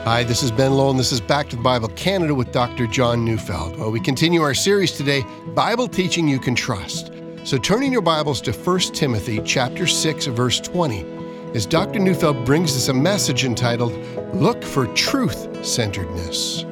Hi, this is Ben Lowell, and this is Back to the Bible Canada with Dr. John Neufeld. Well, we continue our series today, Bible Teaching You Can Trust. So turn in your Bibles to 1 Timothy chapter 6, verse 20, as Dr. Neufeld brings us a message entitled, Look for Truth-Centeredness.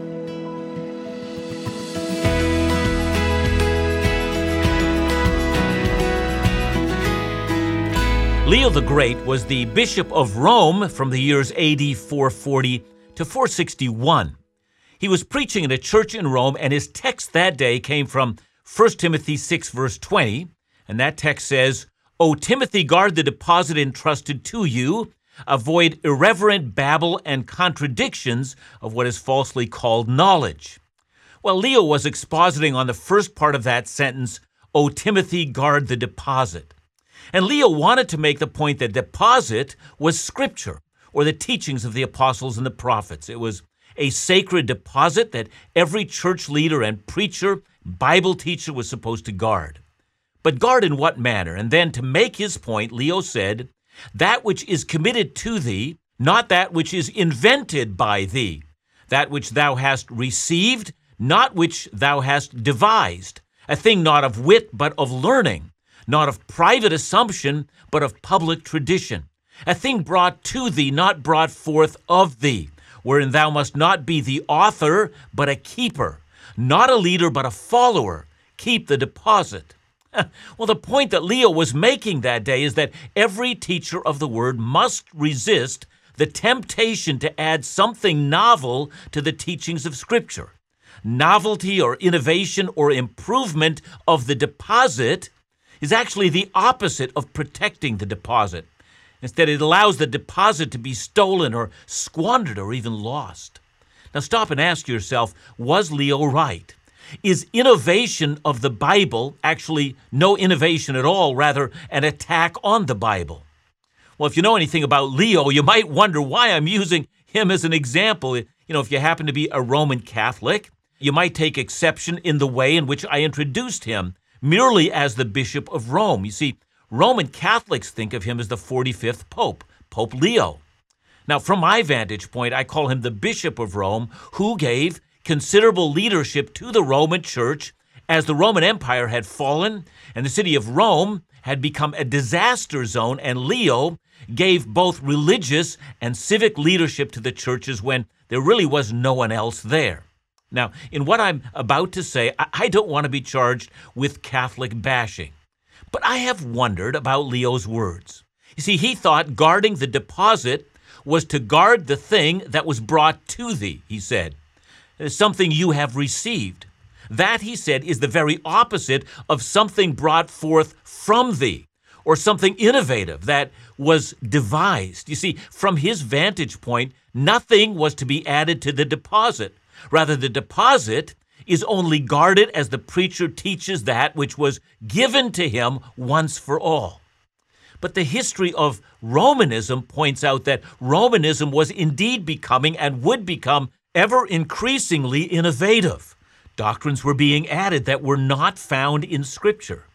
Leo the Great was the Bishop of Rome from the years AD 440 to 461. He was preaching in a church in Rome, and his text that day came from 1 Timothy 6, verse 20, and that text says, O Timothy, guard the deposit entrusted to you, avoid irreverent babble and contradictions of what is falsely called knowledge. Well, Leo was expositing on the first part of that sentence, O Timothy, guard the deposit. And Leo wanted to make the point that deposit was Scripture, or the teachings of the apostles and the prophets. It was a sacred deposit that every church leader and preacher, Bible teacher was supposed to guard. But guard in what manner? And then to make his point, Leo said, that which is committed to thee, not that which is invented by thee, that which thou hast received, not which thou hast devised, a thing not of wit but of learning, not of private assumption, but of public tradition. A thing brought to thee, not brought forth of thee, wherein thou must not be the author, but a keeper, not a leader, but a follower. Keep the deposit. Well, the point that Leo was making that day is that every teacher of the word must resist the temptation to add something novel to the teachings of Scripture. Novelty or innovation or improvement of the deposit is actually the opposite of protecting the deposit. Instead, it allows the deposit to be stolen or squandered or even lost. Now stop and ask yourself, was Leo right? Is innovation of the Bible actually no innovation at all, rather an attack on the Bible? Well, if you know anything about Leo, you might wonder why I'm using him as an example. If you happen to be a Roman Catholic, you might take exception in the way in which I introduced him, merely as the Bishop of Rome. You see, Roman Catholics think of him as the 45th Pope, Pope Leo. Now, from my vantage point, I call him the Bishop of Rome, who gave considerable leadership to the Roman Church as the Roman Empire had fallen and the city of Rome had become a disaster zone, and Leo gave both religious and civic leadership to the churches when there really was no one else there. Now, in what I'm about to say, I don't want to be charged with Catholic bashing. But I have wondered about Leo's words. You see, he thought guarding the deposit was to guard the thing that was brought to thee, he said. Something you have received. That, he said, is the very opposite of something brought forth from thee, or something innovative that was devised. You see, from his vantage point, nothing was to be added to the deposit. Rather, the deposit is only guarded as the preacher teaches that which was given to him once for all. But the history of Romanism points out that Romanism was indeed becoming and would become ever increasingly innovative. Doctrines were being added that were not found in Scripture.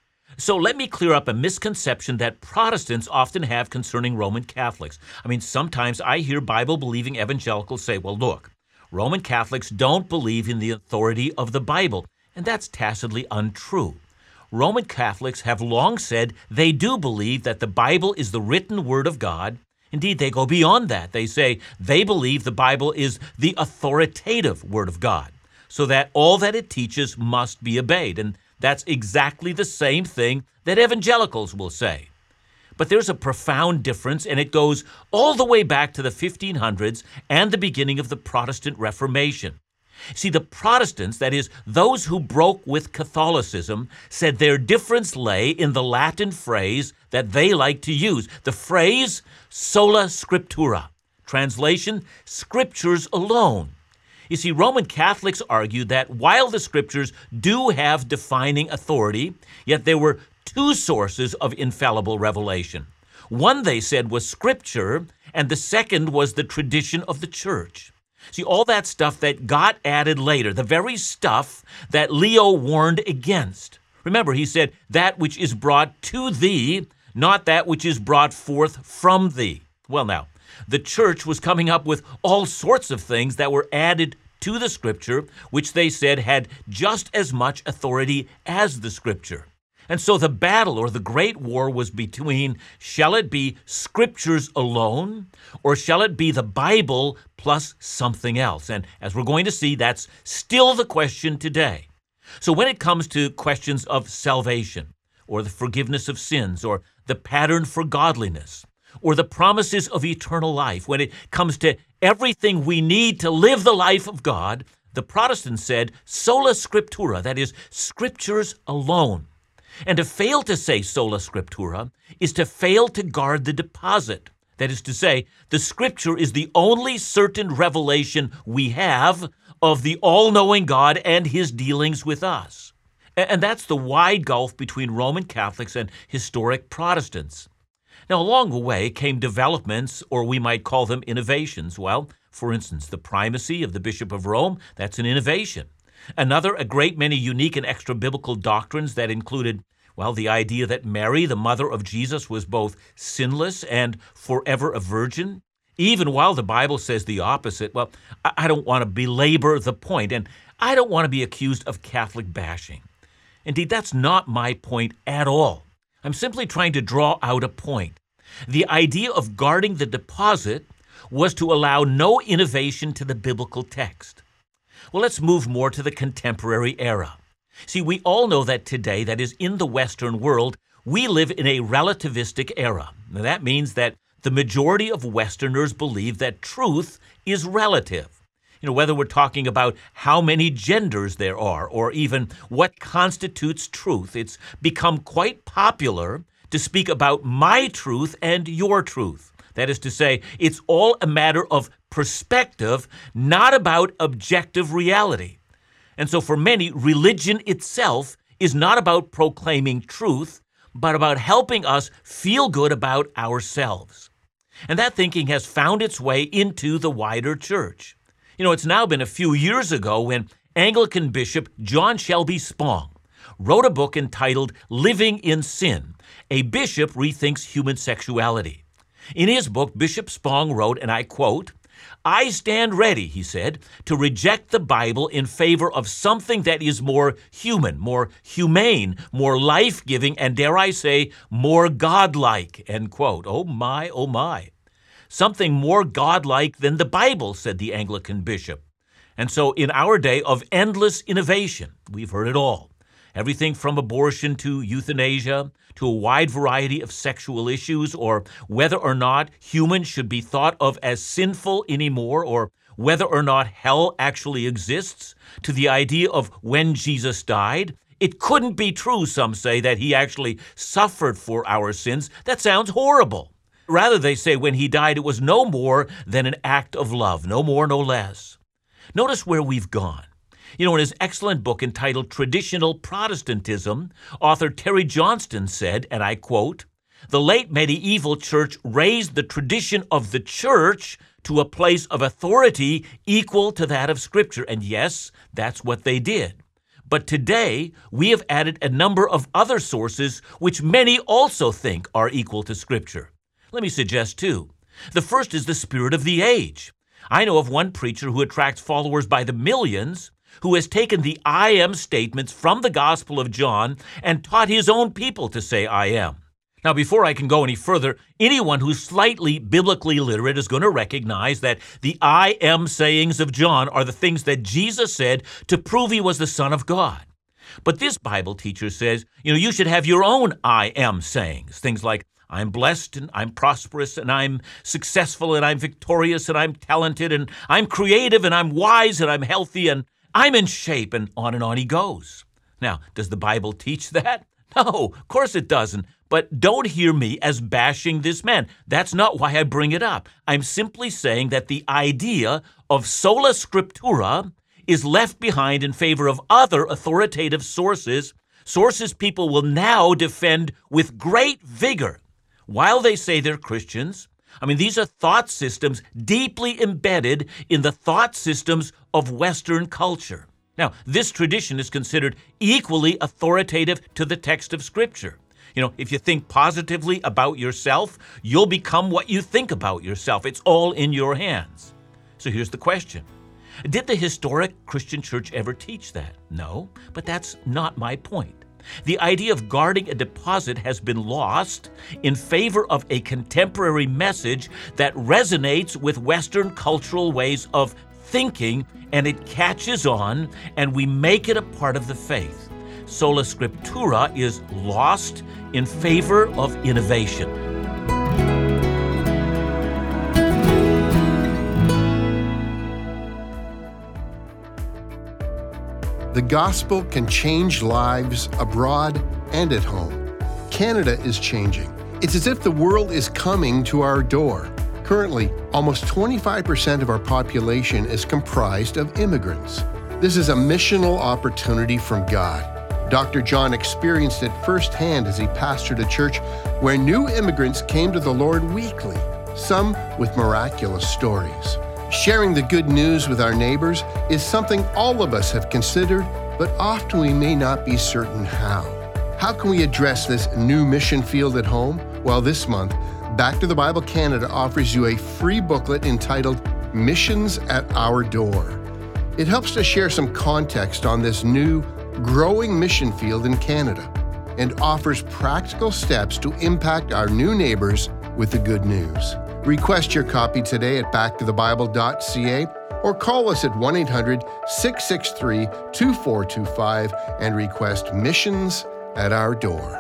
So let me clear up a misconception that Protestants often have concerning Roman Catholics. Sometimes I hear Bible-believing evangelicals say, well, look, Roman Catholics don't believe in the authority of the Bible, and that's tacitly untrue. Roman Catholics have long said they do believe that the Bible is the written Word of God. Indeed, they go beyond that. They say they believe the Bible is the authoritative Word of God, so that all that it teaches must be obeyed. And that's exactly the same thing that evangelicals will say. But there's a profound difference, and it goes all the way back to the 1500s and the beginning of the Protestant Reformation. See, the Protestants, that is, those who broke with Catholicism, said their difference lay in the Latin phrase that they like to use, the phrase sola scriptura. Translation, Scriptures alone. You see, Roman Catholics argued that while the Scriptures do have defining authority, yet there were two sources of infallible revelation. One, they said, was Scripture, and the second was the tradition of the Church. See, all that stuff that got added later, the very stuff that Leo warned against. Remember, he said, that which is brought to thee, not that which is brought forth from thee. Well, now, The church was coming up with all sorts of things that were added to the Scripture, which they said had just as much authority as the Scripture. And so the battle or the great war was between, shall it be Scriptures alone, or shall it be the Bible plus something else? And as we're going to see, that's still the question today. So when it comes to questions of salvation, or the forgiveness of sins, or the pattern for godliness, or the promises of eternal life, when it comes to everything we need to live the life of God, the Protestants said sola scriptura, that is, Scriptures alone. And to fail to say sola scriptura is to fail to guard the deposit. That is to say, the Scripture is the only certain revelation we have of the all-knowing God and His dealings with us. And that's the wide gulf between Roman Catholics and historic Protestants. Now, along the way came developments, or we might call them innovations. Well, for instance, the primacy of the Bishop of Rome, that's an innovation. Another, a great many unique and extra-biblical doctrines that included, well, the idea that Mary, the mother of Jesus, was both sinless and forever a virgin. Even while the Bible says the opposite, well, I don't want to belabor the point, and I don't want to be accused of Catholic bashing. Indeed, that's not my point at all. I'm simply trying to draw out a point. The idea of guarding the deposit was to allow no innovation to the biblical text. Well, let's move more to the contemporary era. See, we all know that today, that is, in the Western world, we live in a relativistic era. Now, that means that the majority of Westerners believe that truth is relative. Whether we're talking about how many genders there are or even what constitutes truth, it's become quite popular to speak about my truth and your truth. That is to say, it's all a matter of perspective, not about objective reality. And so for many, religion itself is not about proclaiming truth, but about helping us feel good about ourselves. And that thinking has found its way into the wider church. It's now been a few years ago when Anglican Bishop John Shelby Spong wrote a book entitled Living in Sin. A Bishop Rethinks Human Sexuality. In his book, Bishop Spong wrote, and I quote, "I stand ready," he said, "to reject the Bible in favor of something that is more human, more humane, more life-giving, and dare I say, more godlike," end quote. Oh my, oh my. Something more godlike than the Bible, said the Anglican bishop. And so in our day of endless innovation, we've heard it all. Everything from abortion to euthanasia, to a wide variety of sexual issues, or whether or not humans should be thought of as sinful anymore, or whether or not hell actually exists, to the idea of when Jesus died. It couldn't be true, some say, that he actually suffered for our sins. That sounds horrible. Rather, they say when he died, it was no more than an act of love, no more, no less. Notice where we've gone. In his excellent book entitled Traditional Protestantism, author Terry Johnston said, and I quote, "The late medieval church raised the tradition of the church to a place of authority equal to that of Scripture." And yes, that's what they did. But today, we have added a number of other sources which many also think are equal to Scripture. Let me suggest two. The first is the spirit of the age. I know of one preacher who attracts followers by the millions who has taken the I am statements from the Gospel of John and taught his own people to say I am. Now, before I can go any further, anyone who's slightly biblically literate is going to recognize that the I am sayings of John are the things that Jesus said to prove he was the Son of God. But this Bible teacher says, you should have your own I am sayings, things like, I'm blessed and I'm prosperous and I'm successful and I'm victorious and I'm talented and I'm creative and I'm wise and I'm healthy and I'm in shape, and on he goes. Now, does the Bible teach that? No, of course it doesn't. But don't hear me as bashing this man. That's not why I bring it up. I'm simply saying that the idea of sola scriptura is left behind in favor of other authoritative sources people will now defend with great vigor. While they say they're Christians, these are thought systems deeply embedded in the thought systems of Western culture. Now, this tradition is considered equally authoritative to the text of Scripture. If you think positively about yourself, you'll become what you think about yourself. It's all in your hands. So here's the question. Did the historic Christian church ever teach that? No, but that's not my point. The idea of guarding a deposit has been lost in favor of a contemporary message that resonates with Western cultural ways of thinking, and it catches on, and we make it a part of the faith. Sola Scriptura is lost in favor of innovation. The gospel can change lives abroad and at home. Canada is changing. It's as if the world is coming to our door. Currently, almost 25% of our population is comprised of immigrants. This is a missional opportunity from God. Dr. John experienced it firsthand as he pastored a church where new immigrants came to the Lord weekly, some with miraculous stories. Sharing the good news with our neighbors is something all of us have considered, but often we may not be certain how. How can we address this new mission field at home? Well, this month, Back to the Bible Canada offers you a free booklet entitled Missions at Our Door. It helps to share some context on this new, growing mission field in Canada and offers practical steps to impact our new neighbors with the good news. Request your copy today at backtothebible.ca or call us at 1-800-663-2425 and request Missions at Our Door.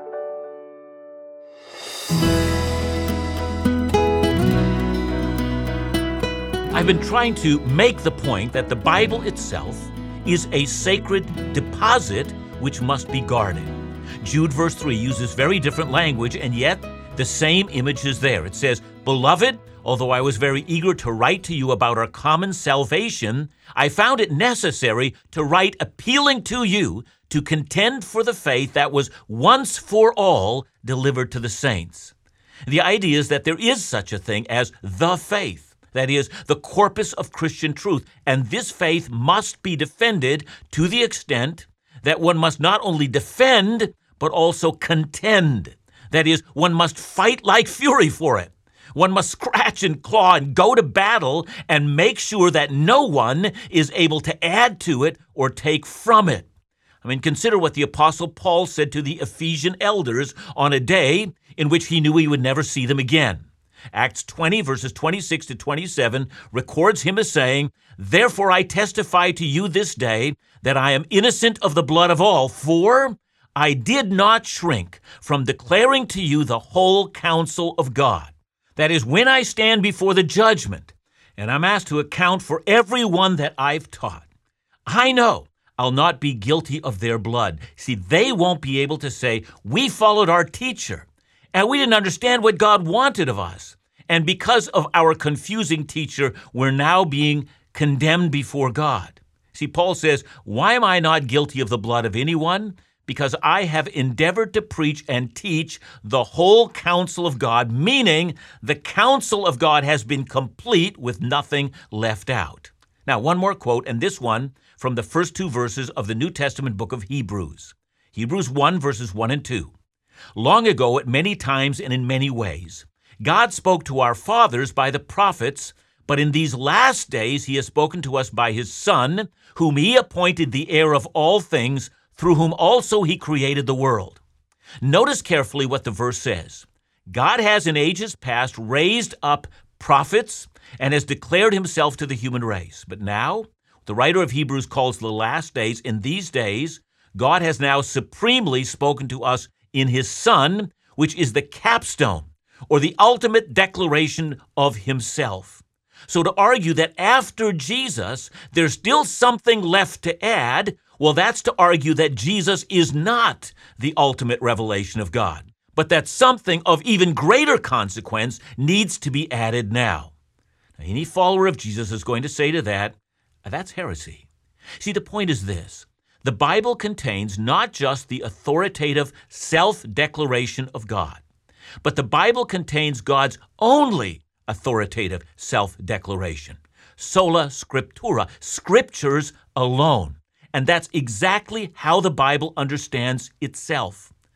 I've been trying to make the point that the Bible itself is a sacred deposit which must be guarded. Jude verse 3 uses very different language, and yet the same image is there. It says, "Beloved, although I was very eager to write to you about our common salvation, I found it necessary to write appealing to you to contend for the faith that was once for all delivered to the saints." The idea is that there is such a thing as the faith. That is, the corpus of Christian truth. And this faith must be defended to the extent that one must not only defend, but also contend. That is, one must fight like fury for it. One must scratch and claw and go to battle and make sure that no one is able to add to it or take from it. Consider what the Apostle Paul said to the Ephesian elders on a day in which he knew he would never see them again. Acts 20, verses 26 to 27, records him as saying, "Therefore I testify to you this day that I am innocent of the blood of all, for I did not shrink from declaring to you the whole counsel of God." That is, when I stand before the judgment, and I'm asked to account for everyone that I've taught, I know I'll not be guilty of their blood. See, they won't be able to say, "We followed our teacher, and we didn't understand what God wanted of us. And because of our confusing teacher, we're now being condemned before God." See, Paul says, "Why am I not guilty of the blood of anyone? Because I have endeavored to preach and teach the whole counsel of God," meaning the counsel of God has been complete with nothing left out. Now, one more quote, and this one from the first two verses of the New Testament book of Hebrews. Hebrews 1, verses 1 and 2. "Long ago, at many times and in many ways, God spoke to our fathers by the prophets, but in these last days he has spoken to us by his Son, whom he appointed the heir of all things, through whom also he created the world." Notice carefully what the verse says. God has in ages past raised up prophets and has declared himself to the human race. But now, the writer of Hebrews calls the last days, in these days, God has now supremely spoken to us in his Son, which is the capstone or the ultimate declaration of himself. So to argue that after Jesus, there's still something left to add, well, that's to argue that Jesus is not the ultimate revelation of God, but that something of even greater consequence needs to be added now. Now, any follower of Jesus is going to say to that, that's heresy. See, the point is this. The Bible contains not just the authoritative self-declaration of God, but the Bible contains God's only authoritative self-declaration. Sola Scriptura, scriptures alone. And that's exactly how the Bible understands itself.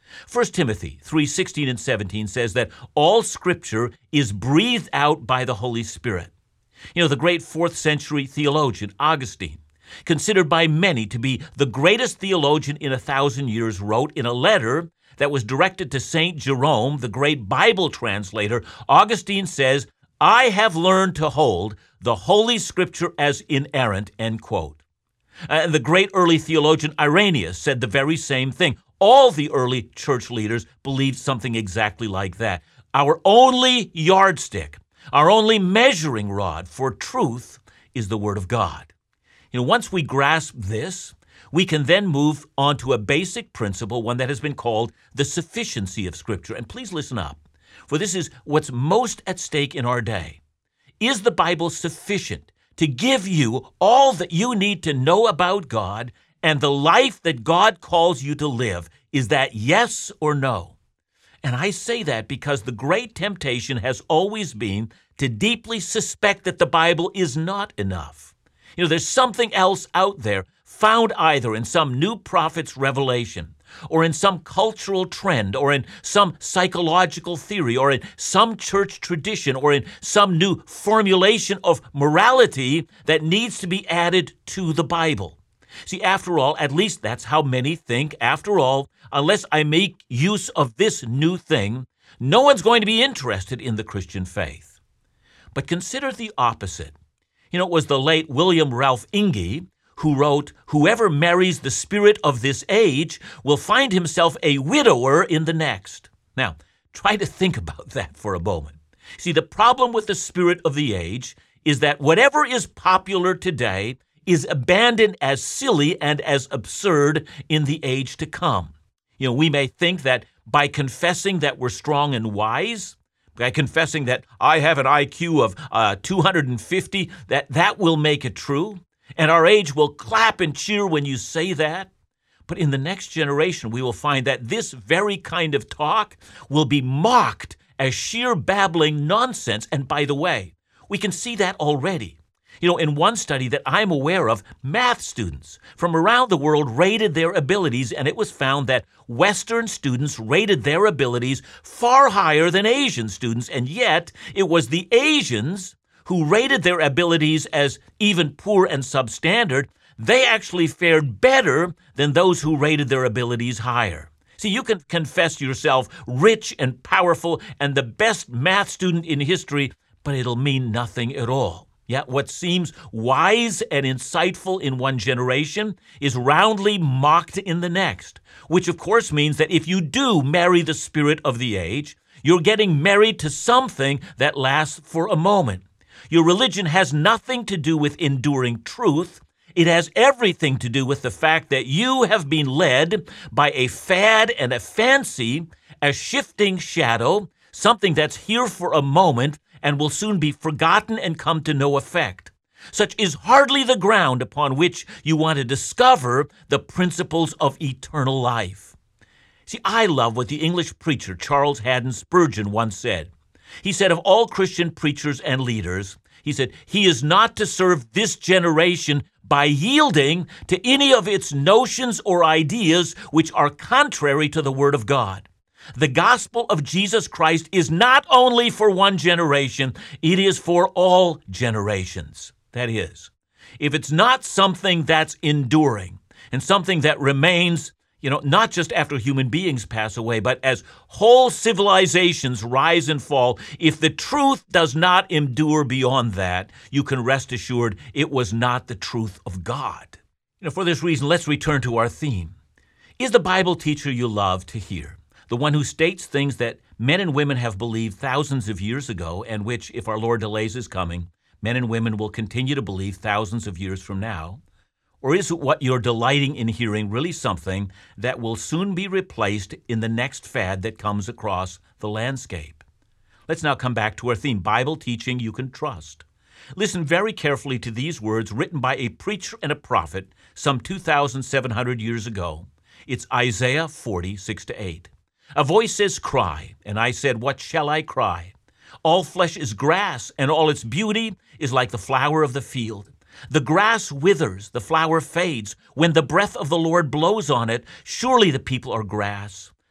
1 Timothy 3:16 and 17 says that all Scripture is breathed out by the Holy Spirit. The great 4th century theologian Augustine, considered by many to be the greatest theologian in 1,000 years, wrote in a letter that was directed to St. Jerome, the great Bible translator. Augustine says, "I have learned to hold the Holy Scripture as inerrant," end quote. And the great early theologian Irenaeus said the very same thing. All the early church leaders believed something exactly like that. Our only yardstick, our only measuring rod for truth is the Word of God. Once we grasp this, we can then move on to a basic principle, one that has been called the sufficiency of Scripture. And please listen up, for this is what's most at stake in our day. Is the Bible sufficient to give you all that you need to know about God and the life that God calls you to live? Is that yes or no? And I say that because the great temptation has always been to deeply suspect that the Bible is not enough. There's something else out there, found either in some new prophet's revelation, or in some cultural trend, or in some psychological theory, or in some church tradition, or in some new formulation of morality that needs to be added to the Bible. See, after all, at least that's how many think, after all, unless I make use of this new thing, no one's going to be interested in the Christian faith. But consider the opposite. It was the late William Ralph Inge who wrote, "Whoever marries the spirit of this age will find himself a widower in the next." Now, try to think about that for a moment. See, the problem with the spirit of the age is that whatever is popular today is abandoned as silly and as absurd in the age to come. We may think that by confessing that we're strong and wise, by confessing that I have an IQ of 250, that will make it true. And our age will clap and cheer when you say that. But in the next generation, we will find that this very kind of talk will be mocked as sheer babbling nonsense. And by the way, we can see that already. In one study that I'm aware of, math students from around the world rated their abilities, and it was found that Western students rated their abilities far higher than Asian students, and yet it was the Asians who rated their abilities as even poor and substandard. They actually fared better than those who rated their abilities higher. See, you can confess yourself rich and powerful and the best math student in history, but it'll mean nothing at all. Yet what seems wise and insightful in one generation is roundly mocked in the next, which of course means that if you do marry the spirit of the age, you're getting married to something that lasts for a moment. Your religion has nothing to do with enduring truth. It has everything to do with the fact that you have been led by a fad and a fancy, a shifting shadow, something that's here for a moment and will soon be forgotten and come to no effect. Such is hardly the ground upon which you want to discover the principles of eternal life. See, I love what the English preacher Charles Haddon Spurgeon once said. He said of all Christian preachers and leaders, he said, "He is not to serve this generation by yielding to any of its notions or ideas which are contrary to the Word of God. The gospel of Jesus Christ is not only for one generation, it is for all generations." That is, if it's not something that's enduring and something that remains, not just after human beings pass away, but as whole civilizations rise and fall, if the truth does not endure beyond that, you can rest assured it was not the truth of God. For this reason, let's return to our theme. Is the Bible teacher you love to hear, the one who states things that men and women have believed thousands of years ago, and which, if our Lord delays his coming, men and women will continue to believe thousands of years from now? Or is what you're delighting in hearing really something that will soon be replaced in the next fad that comes across the landscape? Let's now come back to our theme, Bible teaching you can trust. Listen very carefully to these words written by a preacher and a prophet some 2,700 years ago. It's Isaiah 40:6-8. A voice says, "Cry," and I said, "What shall I cry? All flesh is grass, and all its beauty is like the flower of the field. The grass withers, the flower fades. When the breath of the Lord blows on it, surely the people are grass.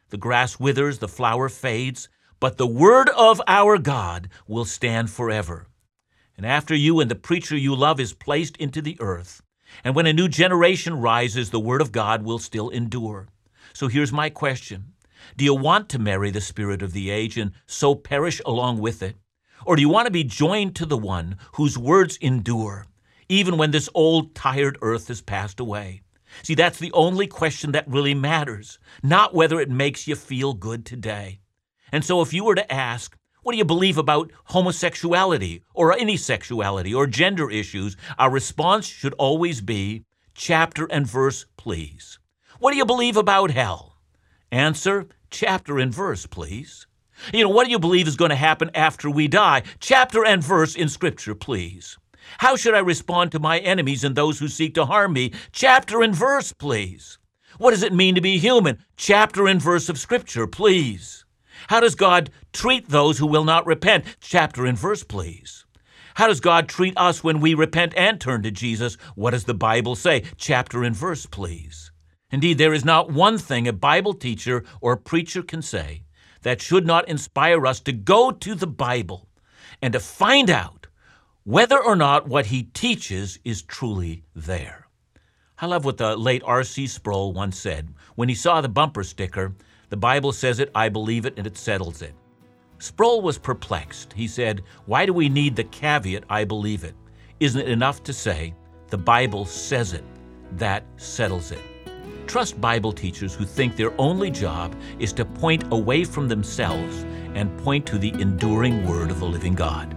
The grass withers, the flower fades, but the word of our God will stand forever. And after you and the preacher you love is placed into the earth, and when a new generation rises, the word of God will still endure. So here's my question. Do you want to marry the spirit of the age and so perish along with it? Or do you want to be joined to the one whose words endure, even when this old, tired earth has passed away? See, that's the only question that really matters, not whether it makes you feel good today. And so if you were to ask, what do you believe about homosexuality or any sexuality or gender issues, our response should always be, chapter and verse, please. What do you believe about hell? Answer, chapter and verse, please. What do you believe is going to happen after we die? Chapter and verse in Scripture, please. How should I respond to my enemies and those who seek to harm me? Chapter and verse, please. What does it mean to be human? Chapter and verse of Scripture, please. How does God treat those who will not repent? Chapter and verse, please. How does God treat us when we repent and turn to Jesus? What does the Bible say? Chapter and verse, please. Indeed, there is not one thing a Bible teacher or preacher can say that should not inspire us to go to the Bible and to find out whether or not what he teaches is truly there. I love what the late R.C. Sproul once said. When he saw the bumper sticker, the Bible says it, I believe it, and it settles it. Sproul was perplexed. He said, why do we need the caveat, I believe it? Isn't it enough to say, the Bible says it? That settles it. Trust Bible teachers who think their only job is to point away from themselves and point to the enduring word of the living God.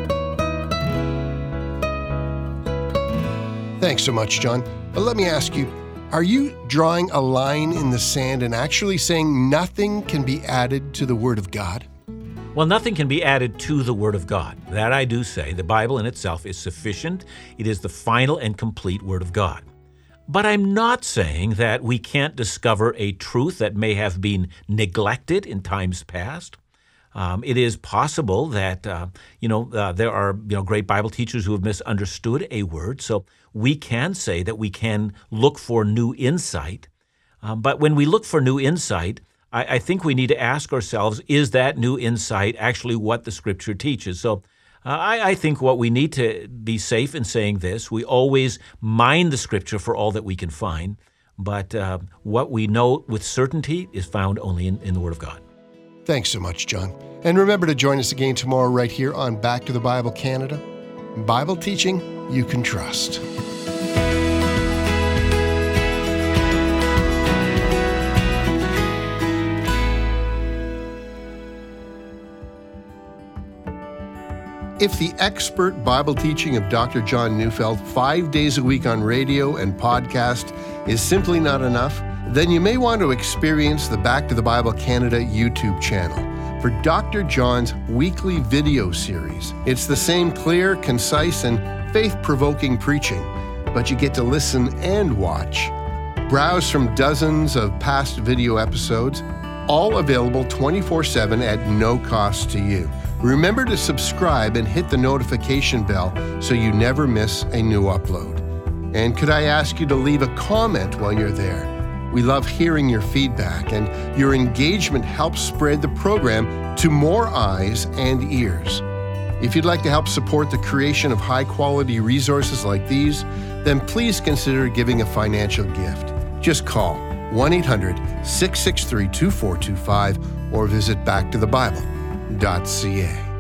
Thanks so much, John. But let me ask you, are you drawing a line in the sand and actually saying nothing can be added to the Word of God? Well, nothing can be added to the Word of God. That I do say. The Bible in itself is sufficient. It is the final and complete Word of God. But I'm not saying that we can't discover a truth that may have been neglected in times past. It is possible that, there are, great Bible teachers who have misunderstood a word. So we can say that we can look for new insight. But when we look for new insight, I think we need to ask ourselves, is that new insight actually what the Scripture teaches? So I think what we need to be safe in saying this, we always mine the Scripture for all that we can find. But what we know with certainty is found only in the Word of God. Thanks so much, John. And remember to join us again tomorrow right here on Back to the Bible Canada. Bible teaching you can trust. If the expert Bible teaching of Dr. John Neufeld 5 days a week on radio and podcast is simply not enough, then you may want to experience the Back to the Bible Canada YouTube channel for Dr. John's weekly video series. It's the same clear, concise, and faith-provoking preaching, but you get to listen and watch. Browse from dozens of past video episodes, all available 24/7 at no cost to you. Remember to subscribe and hit the notification bell so you never miss a new upload. And could I ask you to leave a comment while you're there? We love hearing your feedback, and your engagement helps spread the program to more eyes and ears. If you'd like to help support the creation of high-quality resources like these, then please consider giving a financial gift. Just call 1-800-663-2425 or visit backtothebible.ca.